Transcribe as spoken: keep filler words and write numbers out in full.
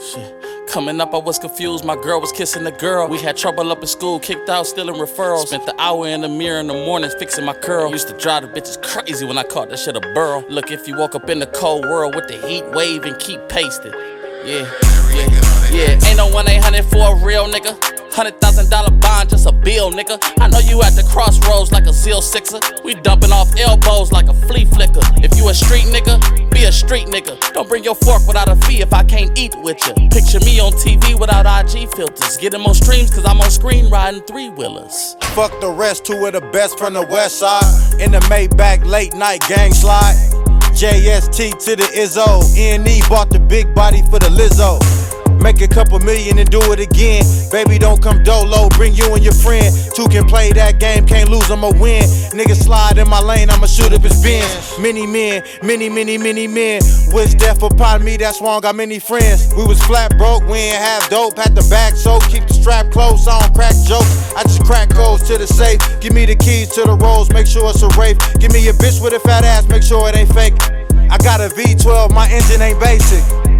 Shit. Coming up, I was confused, my girl was kissing the girl. We had trouble up in school, kicked out, stealing referrals. Spent the hour in the mirror in the mornings fixing my curl. Used to drive the bitches crazy when I caught that shit a burl. Look, if you woke up in the cold world with the heat wave and keep pasting. Yeah, yeah, yeah. Ain't no one eight hundred for a real nigga. Hundred thousand dollar bond, just a bill, nigga. I know you at the crossroads like a Zeal Sixer. We dumping off elbows like a flea flicker. If you a street nigga, be a street nigga. Don't bring your fork without a fee if I can't eat with you. Picture me on T V without I G filters. Getting more streams cause I'm on screen riding three wheelers. Fuck the rest, two of the best from the west side. In the Maybach late night gang slide. J S T to the Izzo. E and E bought the big body for the Lizzo. Make a couple million and do it again. Baby, don't come dolo, bring you and your friend. Two can play that game, can't lose, I'ma win. Niggas slide in my lane, I'ma shoot up his bins. Many men, many, many, many men. Wish death upon me, that's why I got many friends. We was flat broke, we ain't have dope. Had the bag so keep the strap close, I don't crack jokes. I just crack codes to the safe. Give me the keys to the rolls, make sure it's a Wraith. Give me a bitch with a fat ass, make sure it ain't fake. I got a V twelve, my engine ain't basic.